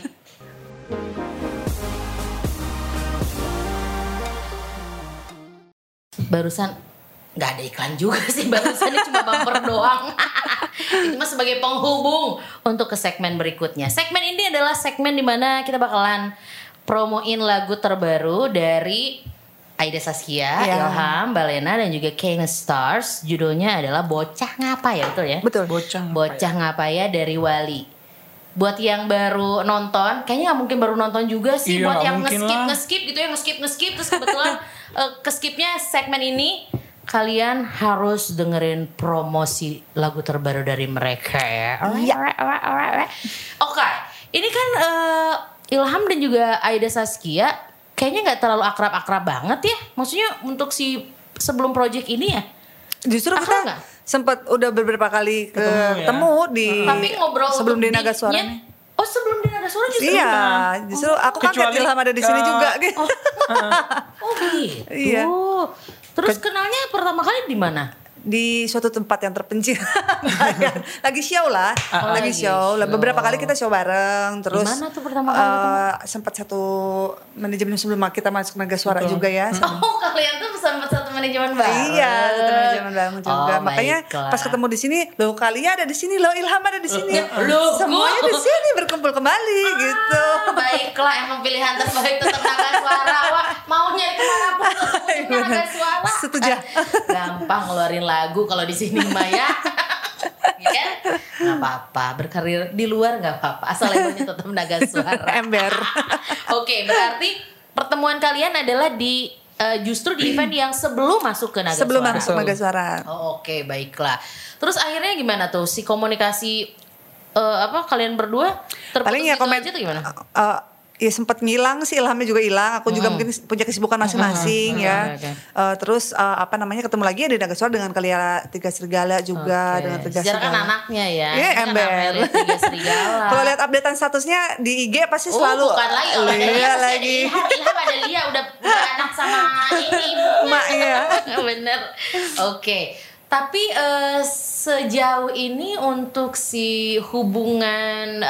[SPEAKER 1] Barusan nggak ada iklan juga sih, barusan ini cuma bumper doang. Itu mah sebagai penghubung untuk ke segmen berikutnya. Segmen ini adalah segmen dimana kita bakalan promoin lagu terbaru dari Aida Saskia, Ilham, Balena dan juga King Stars. Judulnya adalah Bocah Ngapa ya, betul ya?
[SPEAKER 2] Betul.
[SPEAKER 1] Bocah Ngapa ya dari Wali. Buat yang baru nonton, kayaknya nggak mungkin baru nonton juga sih.
[SPEAKER 3] Iya,
[SPEAKER 1] buat yang
[SPEAKER 3] nge-skip
[SPEAKER 1] gitu ya, nge-skip terus kebetulan ke-skipnya segmen ini, kalian harus dengerin promosi lagu terbaru dari mereka ya. Alright. Oke, ini kan Ilham dan juga Aida Saskia kayaknya nggak terlalu akrab-akrab banget ya. Maksudnya untuk sebelum project ini ya.
[SPEAKER 2] Justru
[SPEAKER 1] akrab nggak?
[SPEAKER 2] sempat udah beberapa kali ketemu di
[SPEAKER 1] Tapi ngobrol
[SPEAKER 2] sebelum di
[SPEAKER 1] untuk
[SPEAKER 2] Naga Suara
[SPEAKER 1] di-nya-
[SPEAKER 2] nih.
[SPEAKER 1] Oh sebelum di Naga Suara justru.
[SPEAKER 2] Iya, justru aku kan
[SPEAKER 3] Kecuali
[SPEAKER 2] Ilham ada di sini juga gitu.
[SPEAKER 1] Oh gitu.
[SPEAKER 2] Iya.
[SPEAKER 1] Terus kenalnya pertama kali di mana?
[SPEAKER 2] Di suatu tempat yang terpencil. Lagi show lah, lagi
[SPEAKER 1] lagi
[SPEAKER 2] show. Lah,
[SPEAKER 1] show.
[SPEAKER 2] beberapa kali kita show bareng. Terus
[SPEAKER 1] Gimana tuh pertama kali ketemu?
[SPEAKER 2] sempat satu manajemen sebelum kita masuk Naga Suara juga ya.
[SPEAKER 1] Oh kalian tuh sempat satu manajemen bareng.
[SPEAKER 2] Iya, satu manajemen bareng juga.
[SPEAKER 1] Oh,
[SPEAKER 2] Makanya
[SPEAKER 1] baiklah.
[SPEAKER 2] pas ketemu di sini, loh kalian ada di sini, loh Ilham ada di sini.
[SPEAKER 1] Loh,
[SPEAKER 2] Semuanya di sini berkumpul kembali gitu.
[SPEAKER 1] Baiklah, emang pilihan terbaik tetap Naga Suara. Wah, mau nyari kemana pun tetap ujungnya Naga Suara.
[SPEAKER 2] Setuju.
[SPEAKER 1] Gampang ngeluarin lagu kalau di sini Maya. Ya kan? Nggak apa-apa, berkarir di luar nggak apa-apa. Asal labelnya tetap Naga Suara.
[SPEAKER 2] Ember.
[SPEAKER 1] Oke, berarti pertemuan kalian adalah di justru di event yang sebelum masuk ke Naga
[SPEAKER 2] Sebelum
[SPEAKER 1] Suara.
[SPEAKER 2] masuk Naga Suara.
[SPEAKER 1] Oh, oke, baiklah. Terus akhirnya gimana tuh si komunikasi kalian berdua terputus
[SPEAKER 2] Paling ya
[SPEAKER 1] gitu
[SPEAKER 2] komen
[SPEAKER 1] aja tuh gimana?
[SPEAKER 2] Ya sempat ngilang sih, Ilhamnya juga hilang. Aku juga mungkin punya kesibukan masing-masing ya.
[SPEAKER 1] oke.
[SPEAKER 2] Terus ketemu lagi ya di Naga Suara dengan Kalia Tiga Serigala juga,
[SPEAKER 1] Oke.
[SPEAKER 2] dengan Tiga
[SPEAKER 1] Sejarah kan
[SPEAKER 2] Serigala.
[SPEAKER 1] anaknya ya.
[SPEAKER 2] Iya,
[SPEAKER 1] Ini kan
[SPEAKER 2] ember.
[SPEAKER 1] namanya Tiga Serigala.
[SPEAKER 2] Kalau lihat updatean statusnya di IG pasti selalu
[SPEAKER 1] bukan lagi. Oh, ada Lia,
[SPEAKER 2] Lia
[SPEAKER 1] pasti
[SPEAKER 2] lagi.
[SPEAKER 1] ada Ilham ada Lia udah anak sama ini ibunya.
[SPEAKER 2] Mak, iya.
[SPEAKER 1] Bener. Oke. Tapi sejauh ini untuk si hubungan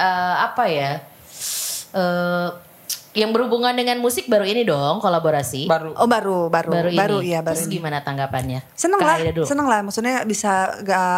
[SPEAKER 1] yang berhubungan dengan musik baru ini dong kolaborasi.
[SPEAKER 3] Baru.
[SPEAKER 2] Oh baru
[SPEAKER 1] ini.
[SPEAKER 2] iya baru
[SPEAKER 1] Terus
[SPEAKER 2] ini.
[SPEAKER 1] gimana tanggapannya?
[SPEAKER 2] Seneng
[SPEAKER 1] Kak
[SPEAKER 2] lah,
[SPEAKER 1] Aida dulu.
[SPEAKER 2] seneng lah. Maksudnya bisa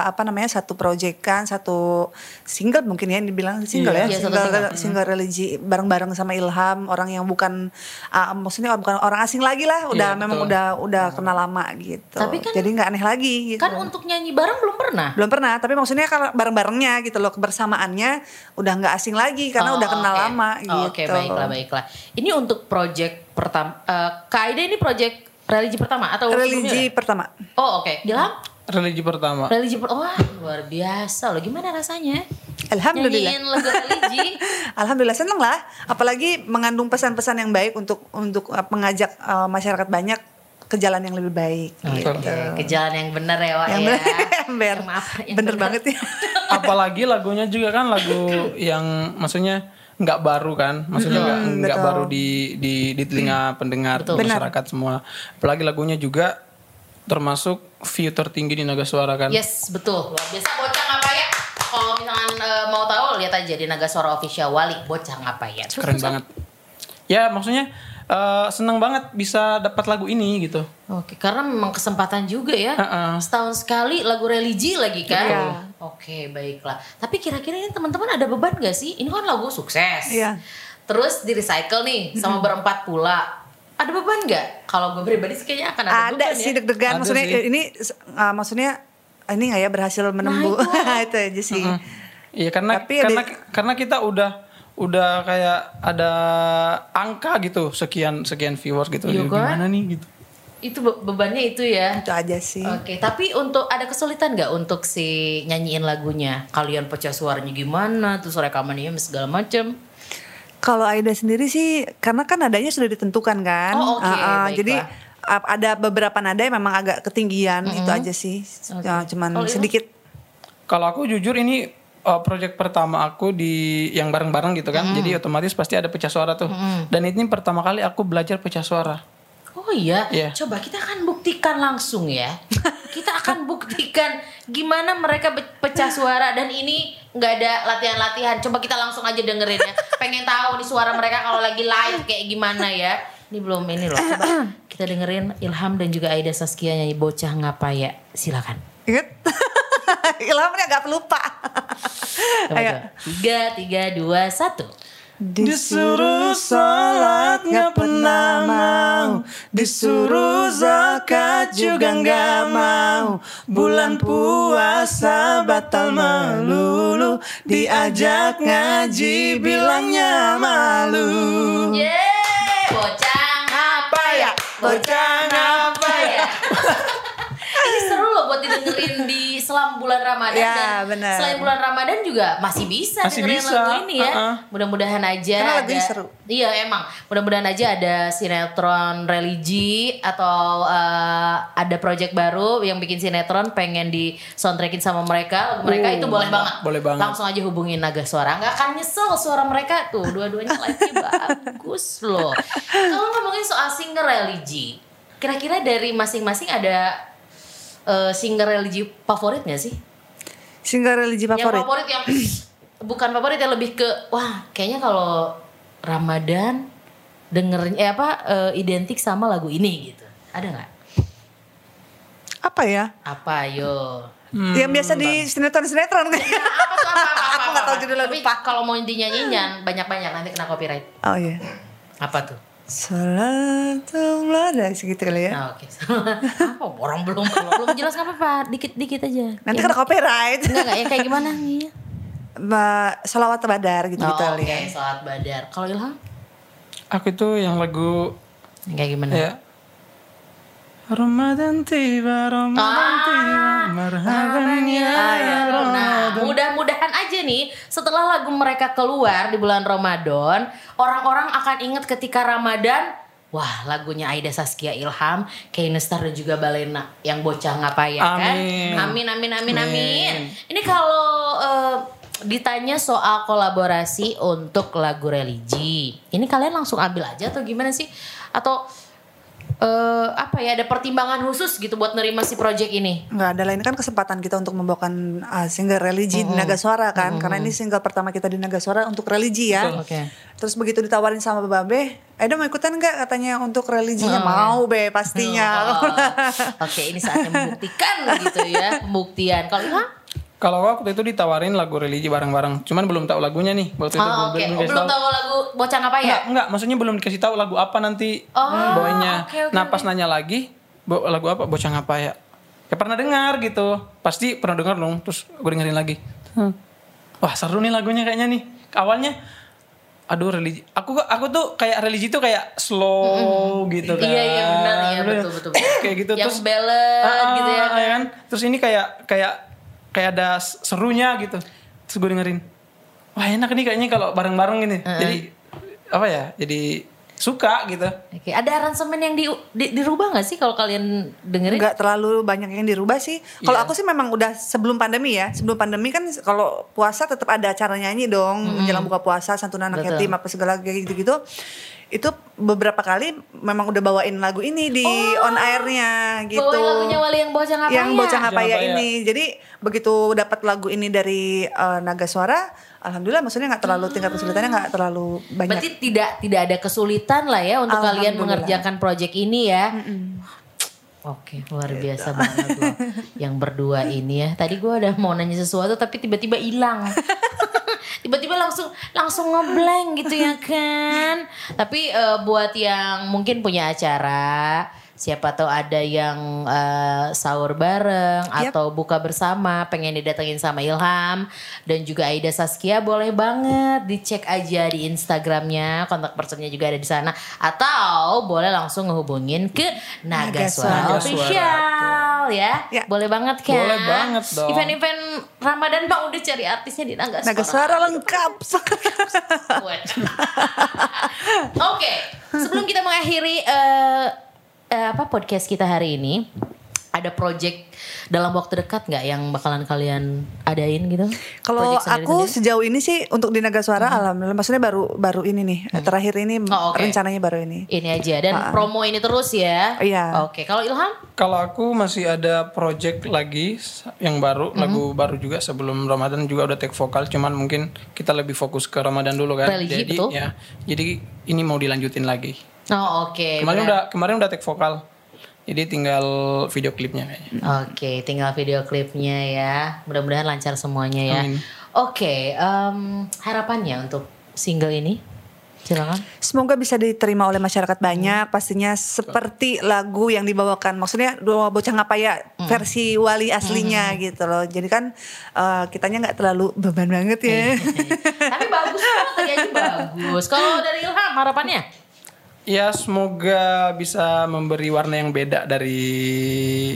[SPEAKER 2] satu proyekan, satu single mungkin ya dibilang single
[SPEAKER 1] Iya,
[SPEAKER 2] ya,
[SPEAKER 1] satu
[SPEAKER 2] single religi bareng-bareng sama Ilham, orang yang bukan maksudnya bukan orang asing lagi lah, udah
[SPEAKER 3] Iya,
[SPEAKER 2] memang
[SPEAKER 3] betul.
[SPEAKER 2] udah kenal lama gitu.
[SPEAKER 1] Tapi kan-
[SPEAKER 2] jadi nggak aneh lagi gitu.
[SPEAKER 1] Kan untuk nyanyi bareng belum pernah.
[SPEAKER 2] Belum pernah, tapi maksudnya kalau bareng-barengnya gitu loh, kebersamaannya udah nggak asing lagi karena udah kenal
[SPEAKER 1] oke.
[SPEAKER 2] lama gitu.
[SPEAKER 1] Oke, baiklah. Ini untuk project pertama. Kak Aida ini project religi pertama atau
[SPEAKER 2] Religi
[SPEAKER 1] sebelumnya?
[SPEAKER 2] pertama.
[SPEAKER 1] Oh, oke. Ilham?
[SPEAKER 3] Religi pertama.
[SPEAKER 1] Wah, luar biasa loh. Gimana rasanya?
[SPEAKER 2] Alhamdulillah.
[SPEAKER 1] Nyanyiin lagu religi.
[SPEAKER 2] Alhamdulillah seneng lah, apalagi mengandung pesan-pesan yang baik untuk mengajak masyarakat banyak ke jalan yang lebih baik. Gitu.
[SPEAKER 1] Oke, ke jalan yang benar ya, Wak
[SPEAKER 2] Yang
[SPEAKER 1] ya.
[SPEAKER 2] ember.
[SPEAKER 1] Yang maaf, yang
[SPEAKER 2] Bener banget ya.
[SPEAKER 3] Apalagi lagunya juga kan lagu yang maksudnya nggak baru kan, maksudnya nggak
[SPEAKER 2] betul.
[SPEAKER 3] baru di telinga pendengar
[SPEAKER 1] Betul.
[SPEAKER 3] masyarakat semua. Apalagi lagunya juga termasuk view tertinggi di Naga Suara kan.
[SPEAKER 1] Yes, betul. Luar biasa bocah ngapaya. Kalau misalkan mau tahu lihat aja di Naga Suara Official Wali bocah ngapaya.
[SPEAKER 3] Keren banget. Ya maksudnya seneng banget bisa dapat lagu ini gitu.
[SPEAKER 1] Oke, karena memang kesempatan juga ya.
[SPEAKER 3] Heeh.
[SPEAKER 1] Setahun sekali lagu religi lagi kan.
[SPEAKER 2] Iya.
[SPEAKER 1] Oke, baiklah. Tapi kira-kira ini teman-teman ada beban gak sih? Ini kan lagu sukses.
[SPEAKER 2] Iya.
[SPEAKER 1] Terus di recycle nih sama berempat pula. Ada beban gak? Kalau gue pribadi sih kayaknya akan ada beban
[SPEAKER 2] Ada sih
[SPEAKER 1] ya.
[SPEAKER 2] deg-degan,
[SPEAKER 3] Ada
[SPEAKER 2] maksudnya
[SPEAKER 3] sih.
[SPEAKER 2] ini maksudnya ini nggak ya berhasil menembus itu aja sih.
[SPEAKER 3] Iya karena
[SPEAKER 2] Tapi
[SPEAKER 3] karena kita udah kayak ada angka gitu sekian viewers gitu.
[SPEAKER 1] Iya
[SPEAKER 3] Ya,
[SPEAKER 1] kan?
[SPEAKER 3] gimana nih gitu.
[SPEAKER 1] Itu bebannya itu ya.
[SPEAKER 2] Itu aja sih.
[SPEAKER 1] Oke, tapi untuk ada kesulitan nggak untuk si nyanyiin lagunya? Kalian pecah suaranya gimana? Terus rekamannya segala macem.
[SPEAKER 2] Kalau Aida sendiri sih, karena kan nadanya sudah ditentukan kan.
[SPEAKER 1] Oh, oke, baiklah.
[SPEAKER 2] Jadi ada beberapa nada yang memang agak ketinggian, itu aja sih. Ya, cuman
[SPEAKER 1] Kalau Ilham?
[SPEAKER 2] sedikit.
[SPEAKER 3] Kalau aku jujur ini project pertama aku di yang bareng-bareng gitu kan. Jadi otomatis pasti ada pecah suara tuh. Dan ini pertama kali aku belajar pecah suara.
[SPEAKER 1] Oh iya,
[SPEAKER 3] Iya.
[SPEAKER 1] coba kita akan buktikan langsung ya. Kita akan buktikan gimana mereka pecah suara dan ini nggak ada latihan-latihan. Coba kita langsung aja dengerin ya. Pengen tahu nih suara mereka kalau lagi live kayak gimana ya. Ini belum ini loh. Coba kita dengerin Ilham dan juga Aida Saskia nyanyi Bocah Ngapaya. Silakan.
[SPEAKER 2] Ingat? Ilhamnya agak pelupa. Ayo.
[SPEAKER 1] 3, 2, 1.
[SPEAKER 3] Disuruh sholat gak pernah mau, disuruh zakat juga gak mau, bulan puasa batal melulu, diajak ngaji bilangnya malu.
[SPEAKER 1] Yeay, bocah ngapaya, bocah ngapaya. Ini seru loh buat didengerin di selam bulan Ramadan
[SPEAKER 2] Ya,
[SPEAKER 1] dan
[SPEAKER 2] bener.
[SPEAKER 1] selain bulan Ramadan juga masih bisa
[SPEAKER 3] Masih
[SPEAKER 1] dengerin
[SPEAKER 3] bisa.
[SPEAKER 1] lagu ini ya. Mudah-mudahan aja
[SPEAKER 2] Karena lagunya
[SPEAKER 1] ada,
[SPEAKER 2] seru.
[SPEAKER 1] Iya emang. Mudah-mudahan aja ada sinetron religi atau ada project baru yang bikin sinetron pengen di soundtrackin sama mereka. Lagu mereka itu boleh banget.
[SPEAKER 3] boleh banget.
[SPEAKER 1] Langsung aja hubungin Naga Suara. Nggak akan nyesel suara mereka tuh. Dua-duanya live-nya bagus loh. Kalau ngomongin soal singer religi, kira-kira dari masing-masing ada singer religi favorit gak sih?
[SPEAKER 2] Singer religi
[SPEAKER 1] Yang
[SPEAKER 2] favorit.
[SPEAKER 1] favorit yang bukan favorit yang lebih ke wah kayaknya kalau Ramadan dengerin identik sama lagu ini gitu. Ada nggak?
[SPEAKER 2] Apa ya?
[SPEAKER 1] Apa yo?
[SPEAKER 2] Yang biasa di sinetron-sinetron kan.
[SPEAKER 1] Apa tuh apa?
[SPEAKER 2] Aku nggak tahu judulnya,
[SPEAKER 1] Tapi
[SPEAKER 2] lupa.
[SPEAKER 1] kalau mau dinyanyiin banyak-banyak nanti kena copyright.
[SPEAKER 2] Oh iya.
[SPEAKER 1] Apa tuh?
[SPEAKER 2] Salatullah dari segitu kali ya.
[SPEAKER 1] Nah, oke. Apa orang belum jelas nggak apa-apa, dikit-dikit aja.
[SPEAKER 2] Nanti
[SPEAKER 1] Yang-
[SPEAKER 2] kena copyright.
[SPEAKER 1] enggak yang kayak gimana nih?
[SPEAKER 2] Salawat badar gitu gitu
[SPEAKER 1] Oh,
[SPEAKER 2] kali
[SPEAKER 1] oke,
[SPEAKER 2] ya.
[SPEAKER 1] Salat Badar. Kalau Ilham?
[SPEAKER 3] Aku itu yang lagu
[SPEAKER 1] Yang kayak gimana?
[SPEAKER 3] ya. Ramadan tiba, Ramadan tiba, marhaban ya
[SPEAKER 1] Nah,
[SPEAKER 3] Ramadan.
[SPEAKER 1] mudah-mudahan aja nih setelah lagu mereka keluar di bulan Ramadan, orang-orang akan ingat ketika Ramadan, wah lagunya Aida Saskia Ilham, Kay Nestar dan juga Balena yang bocah ngapaya kan?
[SPEAKER 3] Amin.
[SPEAKER 1] Amin. Ini kalau ditanya soal kolaborasi untuk lagu religi, ini kalian langsung ambil aja atau gimana sih? Atau ada pertimbangan khusus gitu buat nerima si project ini?
[SPEAKER 2] Nggak ada lain kan kesempatan kita untuk membawakan single religi di Naga Suara kan. Karena ini single pertama kita di Naga Suara untuk religi ya.
[SPEAKER 1] Betul, oke.
[SPEAKER 2] Terus begitu ditawarin sama Babe, Aida mau ikutan nggak katanya untuk religinya? Mau Be pastinya.
[SPEAKER 1] Oke, ini saatnya membuktikan gitu ya, pembuktian. Kalau Ilham?
[SPEAKER 3] Kalau waktu itu ditawarin lagu religi bareng-bareng, cuman belum tahu lagunya nih. Waktu itu
[SPEAKER 1] Oke.
[SPEAKER 3] dikasih
[SPEAKER 1] Belum tahu lagu bocah ngapaya?
[SPEAKER 3] Enggak, maksudnya belum dikasih tahu lagu apa nanti bawainnya.
[SPEAKER 1] oke,
[SPEAKER 3] Nah, pas nanya lagi, lagu apa? Bocah ngapaya. Ya pernah dengar gitu. Pasti pernah dengar dong, terus gue dengerin lagi. Wah, seru nih lagunya kayaknya nih. Awalnya aduh religi. Aku tuh kayak religi tuh kayak slow gitu kan.
[SPEAKER 1] Iya benar ya betul.
[SPEAKER 3] Kayak gitu
[SPEAKER 1] Yang
[SPEAKER 3] terus
[SPEAKER 1] ballad gitu ya.
[SPEAKER 3] kan. Terus ini kayak ada serunya gitu. Terus gue dengerin. Wah, enak nih kayaknya kalau bareng-bareng gini. Jadi apa ya? Jadi suka gitu.
[SPEAKER 1] Oke, ada aransemen yang dirubah nggak sih kalau kalian dengerin?
[SPEAKER 2] Nggak terlalu banyak yang dirubah sih. Kalau aku sih memang udah sebelum pandemi ya. Sebelum pandemi kan kalau puasa tetap ada acara nyanyi dong. Menjelang buka puasa, santunan anak yatim apa segala kayak gitu-gitu. Itu beberapa kali memang udah bawain lagu ini di on airnya gitu.
[SPEAKER 1] Bawain lagunya Wali yang bocah ngapaya.
[SPEAKER 2] Yang bocah ngapaya
[SPEAKER 3] Ngapaya.
[SPEAKER 2] ini. Jadi begitu dapat lagu ini dari Naga Suara, alhamdulillah maksudnya nggak terlalu tingkat kesulitannya nggak terlalu banyak.
[SPEAKER 1] Berarti tidak ada kesulitan lah ya untuk kalian
[SPEAKER 2] Alhamdulillah.
[SPEAKER 1] mengerjakan project ini ya. Oke, luar biasa banget loh yang berdua ini ya. Tadi gue udah mau nanya sesuatu tapi tiba-tiba hilang. Tiba-tiba langsung ngeblank gitu ya kan. Tapi buat yang mungkin punya acara, siapa tahu ada yang sahur bareng atau buka bersama, pengen didatengin sama Ilham dan juga Aida Saskia, boleh banget dicek aja di Instagramnya, kontak personnya juga ada di sana, atau boleh langsung ngehubungin ke Naga Suara Official ya. Boleh banget kan?
[SPEAKER 3] Boleh banget dong.
[SPEAKER 1] Event-event Ramadan Bang udah cari artisnya di Naga Suara.
[SPEAKER 2] Naga Suara lengkap.
[SPEAKER 1] Oke, sebelum kita mengakhiri podcast kita hari ini, ada project dalam waktu dekat nggak yang bakalan kalian adain gitu?
[SPEAKER 2] Kalau
[SPEAKER 1] Project
[SPEAKER 2] aku
[SPEAKER 1] sendiri-sendiri?
[SPEAKER 2] sejauh ini sih untuk di Naga Suara alhamdulillah maksudnya baru ini nih terakhir ini
[SPEAKER 1] Oh, oke.
[SPEAKER 2] rencananya baru ini.
[SPEAKER 1] Ini aja dan promo ini terus ya.
[SPEAKER 2] Iya.
[SPEAKER 1] Oke, kalau Ilham?
[SPEAKER 3] Kalau aku masih ada project lagi yang baru, lagu baru juga sebelum Ramadan juga udah take vokal, cuman mungkin kita lebih fokus ke Ramadan dulu kan.
[SPEAKER 1] Religi,
[SPEAKER 3] jadi
[SPEAKER 1] betul.
[SPEAKER 3] ya, jadi ini mau dilanjutin lagi.
[SPEAKER 1] Oh, oke.
[SPEAKER 3] Kemarin udah take vokal. Jadi tinggal video klipnya kayaknya.
[SPEAKER 1] Oke, tinggal video klipnya ya. Mudah-mudahan lancar semuanya ya.
[SPEAKER 3] Amin.
[SPEAKER 1] Oke, harapannya untuk single ini? Silakan.
[SPEAKER 2] Semoga bisa diterima oleh masyarakat banyak pastinya seperti lagu yang dibawakan. Maksudnya dua bocah ngapaya versi Wali aslinya gitu loh. Jadi kan kitanya nggak terlalu beban banget ya.
[SPEAKER 1] Tapi bagus kok, tadi aja bagus. Kalau dari Ilham harapannya?
[SPEAKER 3] Ya semoga bisa memberi warna yang beda dari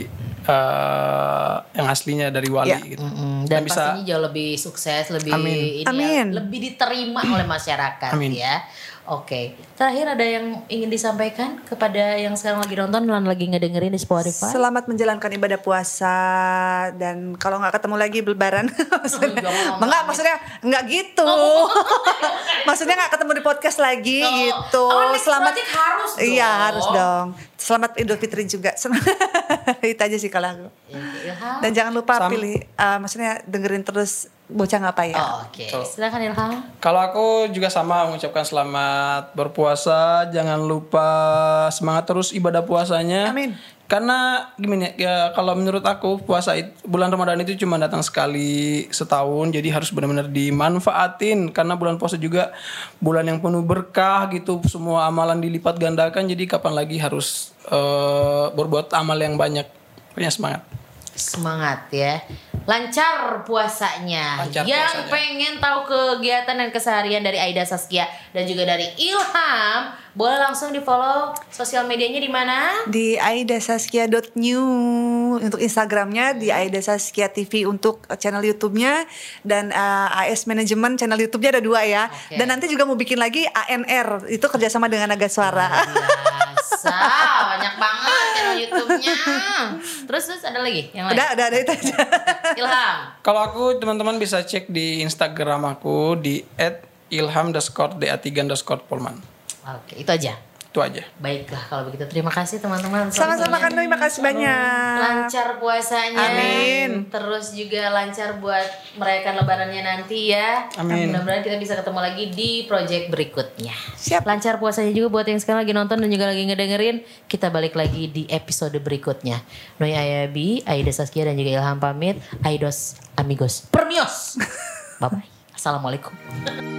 [SPEAKER 3] yang aslinya dari Wali gitu.
[SPEAKER 1] Dan pastinya jauh lebih sukses, lebih lebih diterima oleh masyarakat ya. Oke, terakhir ada yang ingin disampaikan kepada yang sekarang lagi nonton dan lagi ngedengerin di Spotify?
[SPEAKER 2] Selamat menjalankan ibadah puasa, dan kalau nggak ketemu lagi lebaran, maksudnya nggak gitu. Maksudnya nggak ketemu di podcast lagi gitu. Selamat
[SPEAKER 1] harus dong.
[SPEAKER 2] Iya harus dong. Selamat Idul Fitri juga. Itu aja sih kalau aku. Dan jangan lupa pilih, maksudnya dengerin terus Bocah Ngapain ya.
[SPEAKER 1] Oke. Silakan Ilham.
[SPEAKER 3] Kalau aku juga sama mengucapkan selamat berpuasa, jangan lupa semangat terus ibadah puasanya.
[SPEAKER 2] Amin.
[SPEAKER 3] Karena gimana ya, kalau menurut aku puasa bulan Ramadan itu cuma datang sekali setahun, jadi harus benar-benar dimanfaatin karena bulan puasa juga bulan yang penuh berkah gitu, semua amalan dilipat gandakan, jadi kapan lagi harus berbuat amal yang banyak. Punya semangat
[SPEAKER 1] ya. Lancar puasanya. Yang pengen tahu kegiatan dan keseharian dari Aida Saskia dan juga dari Ilham, boleh langsung di follow sosial medianya di mana? Di
[SPEAKER 2] aidasaskia.new untuk Instagramnya, di Aida Saskia TV untuk channel YouTube-nya, dan AS Management channel YouTube-nya ada 2 ya. Dan nanti juga mau bikin lagi ANR, itu kerjasama dengan Naga Suara.
[SPEAKER 1] Biasa, banyak banget channel YouTube-nya. Terus ada lagi yang lain?
[SPEAKER 2] Udah itu aja.
[SPEAKER 1] Ilham.
[SPEAKER 3] Kalau aku teman-teman bisa cek di Instagram aku di @ilham_da3_polman.
[SPEAKER 1] Oke, itu aja.
[SPEAKER 3] Itu aja.
[SPEAKER 1] Baiklah kalau begitu, terima kasih teman-teman.
[SPEAKER 2] Sama-sama kan, terima kasih banyak.
[SPEAKER 1] Lancar puasanya.
[SPEAKER 2] Amin.
[SPEAKER 1] Terus juga lancar buat merayakan lebarannya nanti ya.
[SPEAKER 3] Amin.
[SPEAKER 1] Mudah-mudahan kita bisa ketemu lagi di project berikutnya.
[SPEAKER 2] Siap.
[SPEAKER 1] Lancar puasanya juga buat yang sekarang lagi nonton dan juga lagi ngedengerin. Kita balik lagi di episode berikutnya. Noi Ayabi, Aida Saskia dan juga Ilham pamit. Aidos amigos. Permios. Bye-bye. Assalamualaikum.